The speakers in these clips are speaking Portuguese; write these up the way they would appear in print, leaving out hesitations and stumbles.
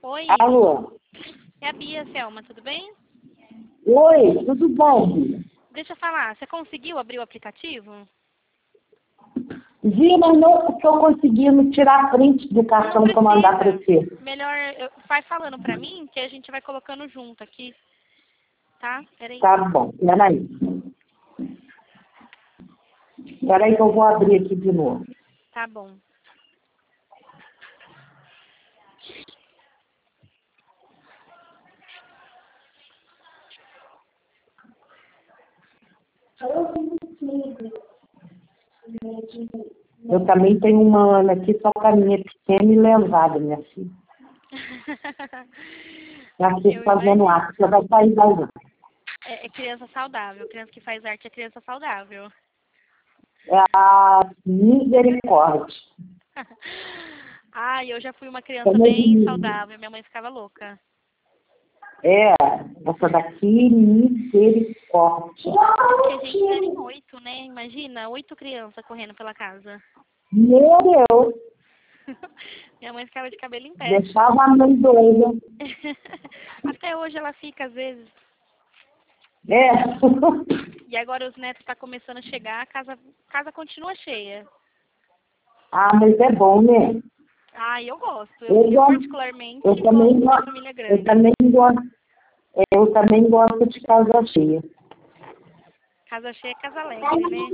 Oi, Alô? é a Bia, Selma, tudo bem? Oi, tudo bom, Bia? Deixa eu falar, você conseguiu abrir o aplicativo? Vi, mas não porque eu consegui me tirar a frente do cartão Não para mandar para precisa. você. Melhor, vai falando pra mim que a gente vai colocando junto aqui, tá? Peraí. Tá bom, peraí. Peraí que eu vou abrir aqui de novo. Tá bom. Eu também tenho uma Ana aqui, só que a minha é pequena e levada, minha filha. Tá aqui Eu fazendo imagino. arte, você vai sair daí. É criança saudável. Criança que faz arte é criança saudável. É a misericórdia. Ah, eu já fui uma criança Como eu bem digo. saudável. Minha mãe ficava louca. É, essa daqui, misericórdia. Porque a gente era em 8, né? Imagina, 8 crianças correndo pela casa. Meu Deus, Minha mãe ficava de cabelo em pé. deixava a mãe doida. Até hoje ela fica, às vezes. É. E agora os netos estão começando a chegar, a casa continua cheia. Ah, mas é bom, né? Ah, eu gosto. Eu Eu gosto. particularmente Eu também gosto da gosto. família Eu grande. também gosto. Eu também gosto de casa cheia. Casa cheia é casa alegre, né?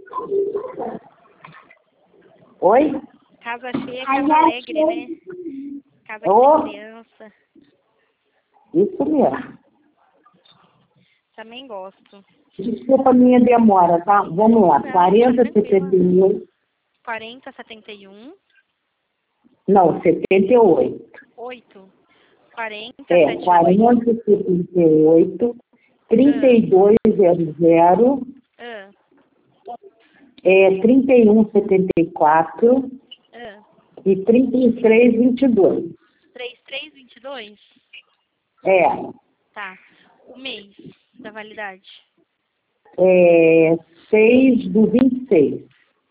Oi? Casa cheia é casa alegre, né? Casa que Ô, tem criança. isso mesmo. Também gosto. Desculpa a minha demora, tá? Vamos lá. Não, fica 40, tranquila. 78. 40, 71, Não, 78. 8. 40, É, 78. 40, 78. 3200. Ah, É, 3174. ah. E 3322. 3322? É. Tá. O mês da validade. 6/26.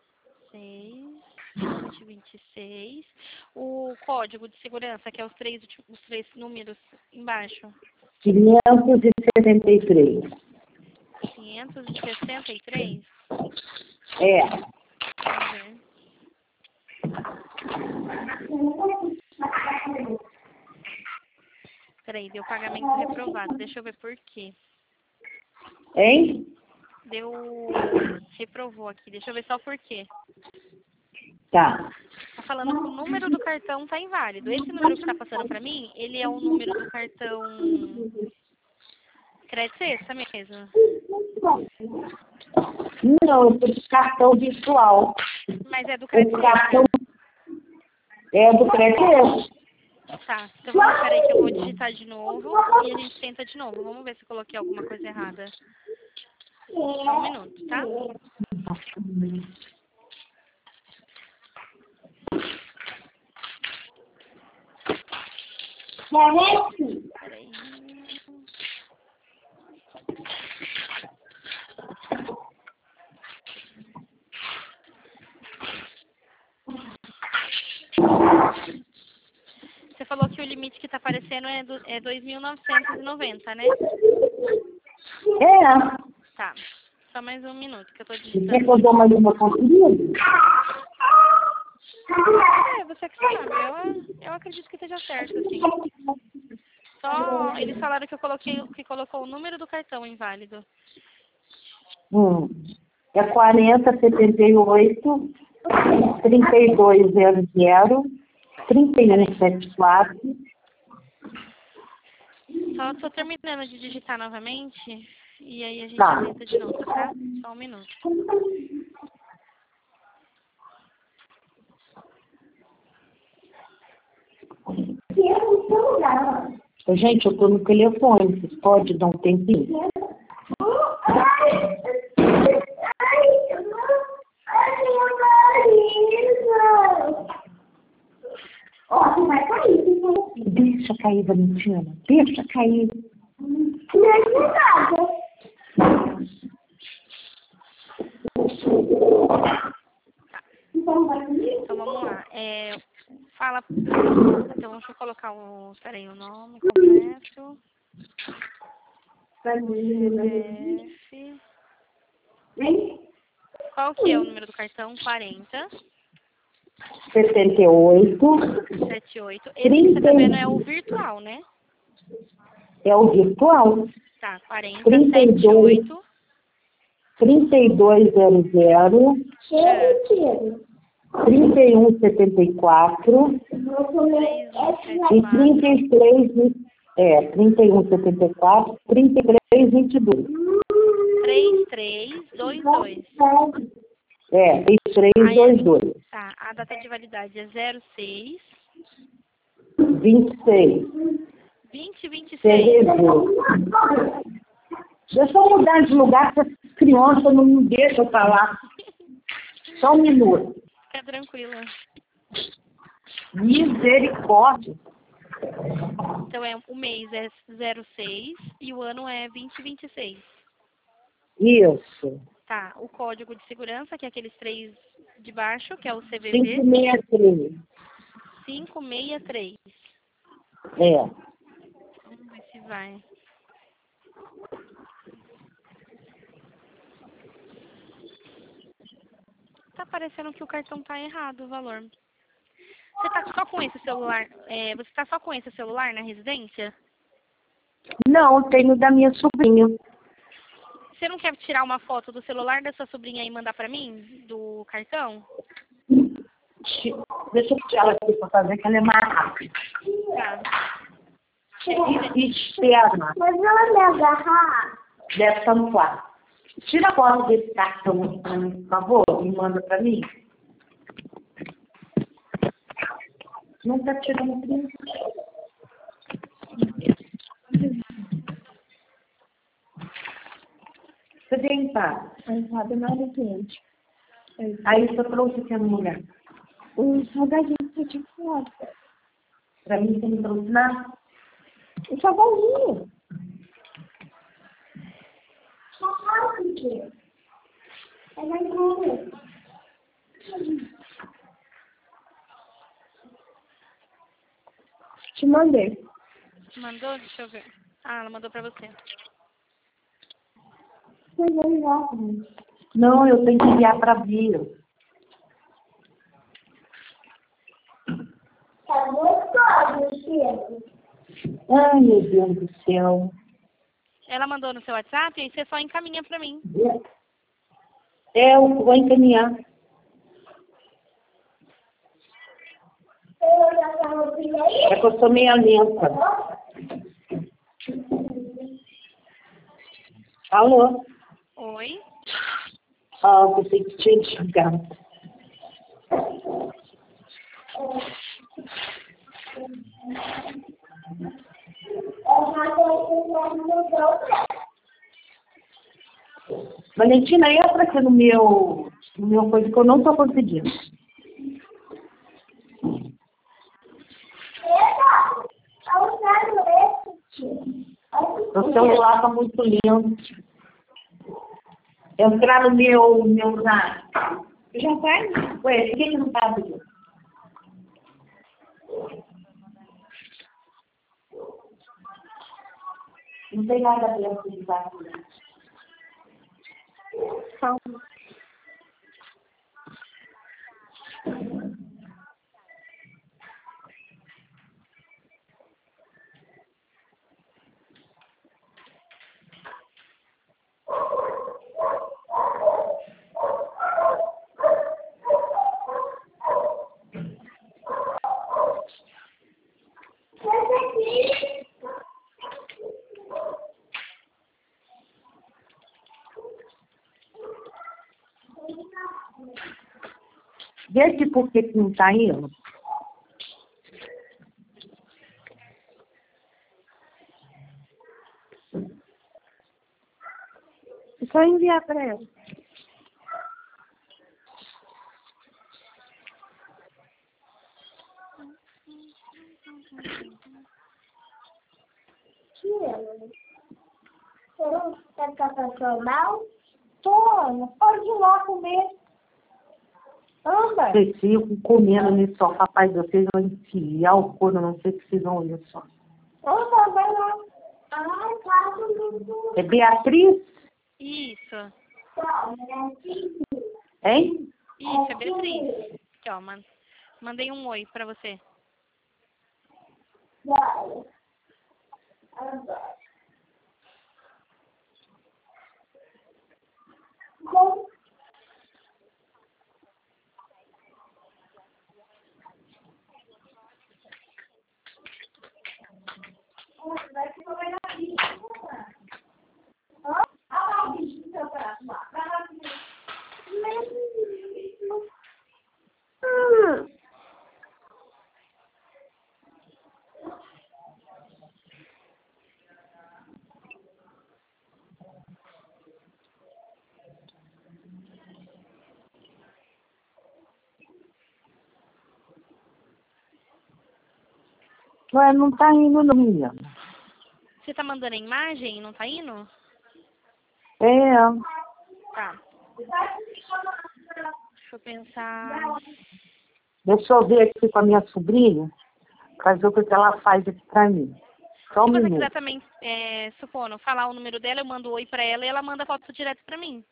6/26. O código de segurança, que é os três números embaixo. 563. 563? É. Uhum. Peraí, deu pagamento reprovado. Deixa eu ver por quê. Hein? Reprovou aqui. Deixa eu ver só por quê. Tá. Tá falando que o número do cartão tá inválido. Esse número que tá passando pra mim, ele é o número do cartão crédito extra mesmo. Não, eu preciso de cartão virtual. Mas é do O crédito cartão extra. é do crédito. Tá, então peraí que eu vou digitar de novo e a gente tenta de novo. Vamos ver se eu coloquei alguma coisa errada. Só um minuto, tá? Peraí. Você falou que o limite que tá aparecendo é 2.990, né? É. Tá. Só mais um minuto que eu tô Você quer digitando que eu de dou novo. mais uma conferida? Você que sabe. Eu acredito que esteja certo, assim. Só eles falaram que que colocou o número do cartão inválido. É 4078 3200 3174. Só tô terminando de digitar novamente e aí a gente Tá. tenta de novo, tá? Só um minuto. Gente, eu tô no telefone. Vocês podem dar um tempinho? Deixa cair, Valentina. Deixa cair. Então vamos lá. Fala. Então, deixa eu colocar o... Espera aí, o nome completo. CPF. Qual que é o número do cartão? 40. 78. 78. Esse que você tá vendo é o virtual, né? É o virtual. Tá, 40, 32. 78. 3200. É. 3174. E 33. 3174. 3322. 3322. 3322. Tá, a data de validade é 06. 26. 2026. Deixa eu mudar de lugar, porque as crianças não me deixam falar. Só um minuto. Fica tranquila. Misericórdia. Então, o mês é 06 e o ano é 2026. Isso. Tá, o código de segurança, que é aqueles 3 de baixo, que é o CVV. 563. 563. É. Vamos ver se vai. Tá parecendo que o cartão tá errado, o valor. Você tá só com esse celular? Você tá só com esse celular na residência? Não, eu tenho da minha sobrinha. Você não quer tirar uma foto do celular da sua sobrinha e mandar pra mim, do cartão? Deixa eu tirar ela aqui para fazer, que ela é mais rápida. Tá. Externa. Mas ela me agarrar. Deve estar no quarto. Tira a foto desse cartão para mim, por favor, e manda para mim. Não está tirando print. Você vem, pá. Sabe nada quente. Aí você trouxe aqui no lugar. O salgadinho que eu tinha falado. Para mim, você não trouxe nada? O salgadinho. Só fala o quê? É mais bom. Te mandei. Mandou? Deixa eu ver. Ah, ela mandou pra você. Foi legal. Não, eu tenho que enviar para a Bia. Tá gostoso, Chico. Ai, meu Deus do céu. Ela mandou no seu WhatsApp e aí você só encaminha pra mim. Eu vou encaminhar. É que eu sou meio lenta. Alô? Oi? Ah, você que tinha desligado. Valentina, entra aqui no meu coisa que eu não estou conseguindo. O celular está muito lindo. Entrar no meu zap. Já vai? Ué, por que não está abrindo? Não tem nada dentro de zap. Calma. Vê aqui por que não está indo. É só enviar pra ela. Você tá passando mal? Tô, não pode ir lá comer. Anda. Vocês ficam comendo nesse sofá, rapaz, vocês vão enfiar o couro, não sei se vocês vão ver só. Opa, vai lá. Ai, quase. É Beatriz? Isso. Hein? Isso, é Beatriz. Aqui, ó, mandei um oi pra você. Vai. Agora. Com vai ficar mais na vida. Ó, a bicho do seu braço lá. Vai lá. Ué, não tá indo não, menina. Você tá mandando a imagem e não tá indo? É, Tá. Deixa eu pensar. deixa eu ver aqui com a minha sobrinha, pra ver o que ela faz aqui pra mim. Só um Se você minuto. quiser também, supondo, falar o número dela, eu mando oi pra ela e ela manda a foto direto pra mim.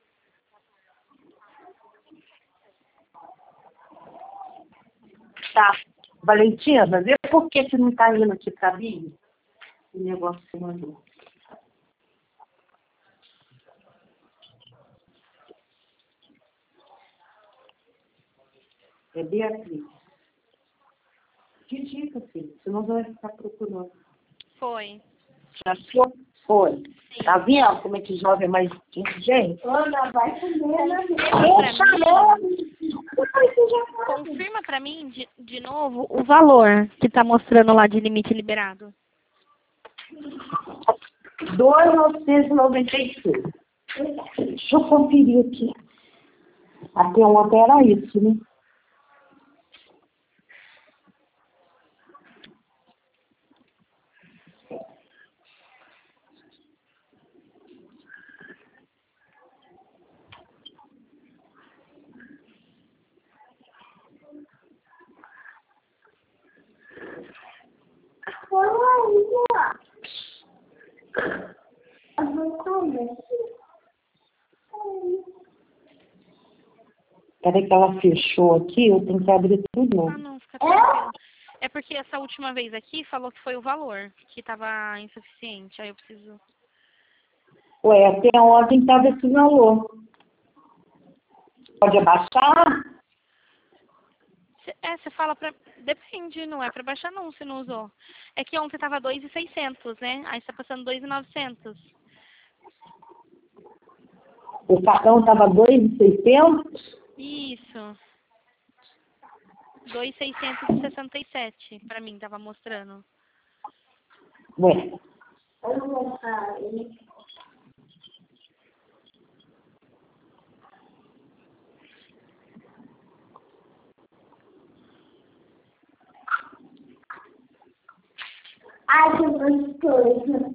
Tá. Valentina, vê por que não tá indo aqui pra mim o negócio que você mandou. É Beatriz. Digita, filho, senão você vai ficar procurando. Foi. Já foi? Foi. Sim. Tá vendo como é que jovem é mais inteligente? Ana, vai comer, né? Confirma pra mim de novo o valor que tá mostrando lá de limite liberado. 2.996. Deixa eu conferir aqui. Até ontem era isso, né? Peraí que ela fechou aqui, eu tenho que abrir tudo. Ah, não, fica tranquilo. É porque essa última vez aqui falou que foi o valor, que tava insuficiente. Aí eu preciso... Ué, até ontem estava esse valor. Pode abaixar? Você fala pra... Depende, não é pra baixar não, se não usou. É que ontem tava 2.600, né? Aí você tá passando 2.900. O cartão estava 2.600? Isso. 2.667 pra mim tava mostrando. Ué, Ai, que gostoso.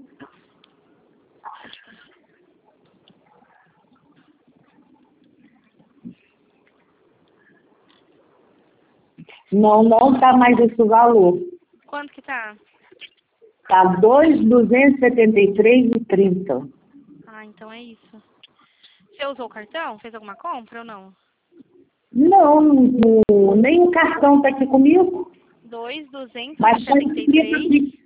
não está mais esse valor. Quanto que tá? Está 2.273,30. Ah, então é isso. Você usou o cartão? Fez alguma compra ou não? Não, nem o cartão está aqui comigo. Mas está escrito 2.273 aqui.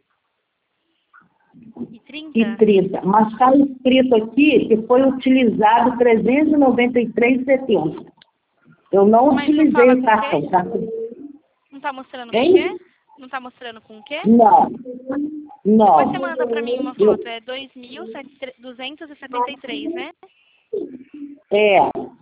e 30? E 30. Mas está escrito aqui que foi utilizado 393,70. Eu não Mas não utilizei fala o com cartão. quê? Tá? Não tá mostrando com o Hein? quê? Não tá mostrando com o quê? Não. Não. Depois você manda pra mim uma foto. É 2.273, né? É.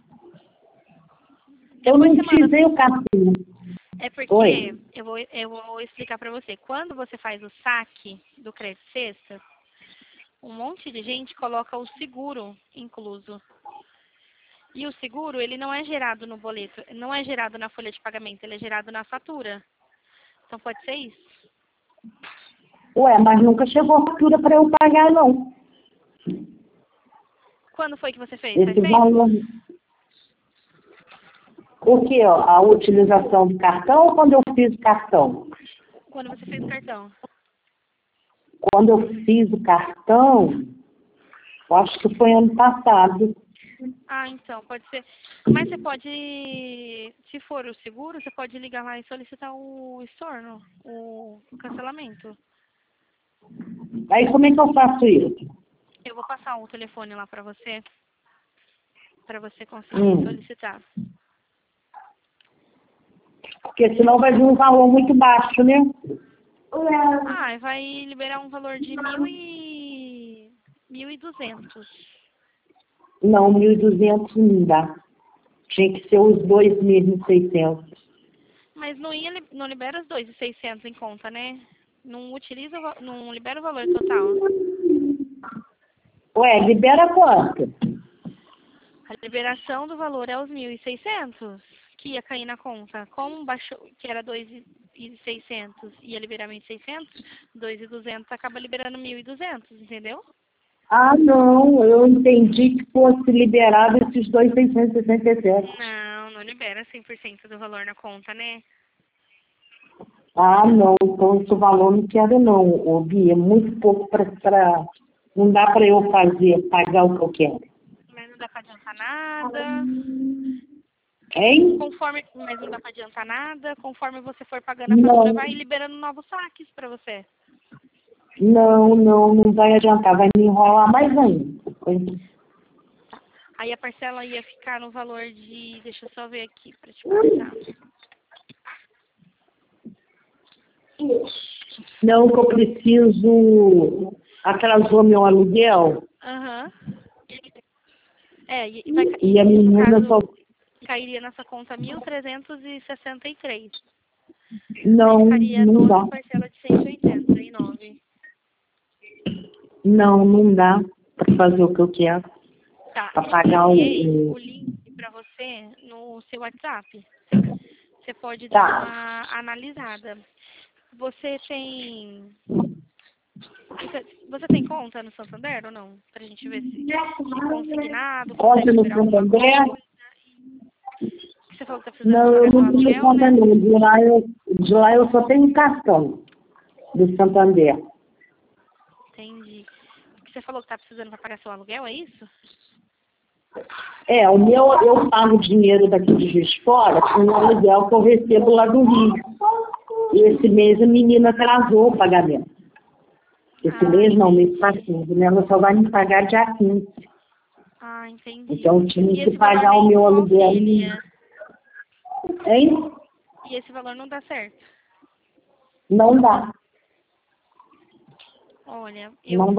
Eu não utilizei o cartão. É porque Oi. eu vou explicar pra você. Quando você faz o saque do crédito sexta, um monte de gente coloca o seguro incluso. E o seguro, ele não é gerado no boleto, não é gerado na folha de pagamento, ele é gerado na fatura. Então pode ser isso? Ué, mas nunca chegou a fatura para eu pagar, não. Quando foi que você fez? Esse Faz tempo? valor. O que? A utilização do cartão ou quando eu fiz o cartão? Quando você fez o cartão. Quando eu fiz o cartão, eu acho que foi ano passado. Ah, então, pode ser. Mas você pode, se for o seguro, você pode ligar lá e solicitar o estorno, o cancelamento. Aí como é que eu faço isso? Eu vou passar o telefone lá para você conseguir solicitar. Porque senão vai vir um valor muito baixo, né? Ah, vai liberar um valor de 1.200. Não, 1.200 não dá. Tinha que ser os 2.600. Mas não libera os 2.600 em conta, né? Não libera o valor total. Ué, libera quanto? A liberação do valor é os 1.600 que ia cair na conta. Como baixou, que era 2.600, ia liberar 1.600, 2.200 acaba liberando 1.200, entendeu? Ah, não, eu entendi que fosse liberado esses 2.667. Não libera 100% do valor na conta, né? Ah, não, então esse valor não quero não, ô Bia, é muito pouco para não dá para eu pagar o que eu quero. Mas não dá pra adiantar nada. Hein? Mas não dá pra adiantar nada. Conforme você for pagando a fatura, vai liberando novos saques pra você. Não vai adiantar, vai me enrolar mais ainda. Tá. Aí a parcela ia ficar no valor de... Deixa eu só ver aqui pra te passar. Não, que eu preciso... Atrasou meu aluguel. Aham. E E a menina só... cairia nessa conta 1.363. Não dá. Parcela de 189. Não dá para fazer o que eu quero. Tá. Para pagar o link para você no seu WhatsApp. Você pode dar uma analisada. Você tem conta no Santander ou não? Pra gente ver se consignado. Conta no Santander? Você falou que tá precisando Não, eu pagar não tenho conta não. De lá eu só tenho cartão do Santander. Entendi. Você falou que tá precisando para pagar seu aluguel, é isso? O meu, eu pago dinheiro daqui de Juiz de Fora com o aluguel que eu recebo lá do Rio. E esse mês a menina atrasou o pagamento. Esse mês não, mês passado, né? Ela só vai me pagar dia 15. Ah, entendi. Então eu tinha que pagar o meu aluguel. Hein? E esse valor não dá certo? Não dá. Olha,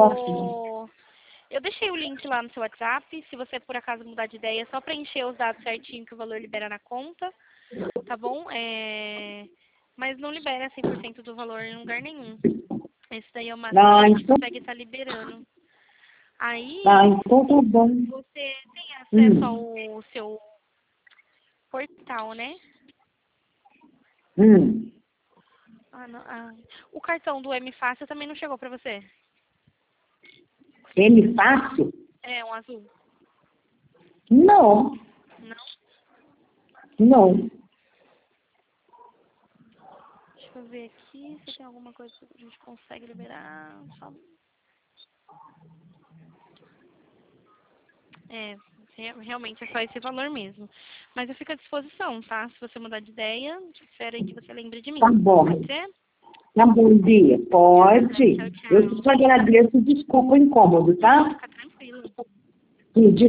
eu deixei o link lá no seu WhatsApp. Se você por acaso mudar de ideia, é só preencher os dados certinho que o valor libera na conta, tá bom? Mas não libera 100% do valor em lugar nenhum. Esse daí é o máximo que a gente consegue estar liberando. Aí, então tá bom. Você tem acesso ao seu portal, né? O cartão do M Fácil também não chegou pra você? M Fácil? É, um azul. Não. Deixa eu ver aqui se tem alguma coisa que a gente consegue liberar. Realmente é só esse valor mesmo. Mas eu fico à disposição, tá? Se você mudar de ideia, espero aí que você lembre de mim. Tá bom. Pode ser? Tá bom, Bia. Pode. Tchau. Eu te agradeço. Desculpa o incômodo, tá? Fica tranquilo.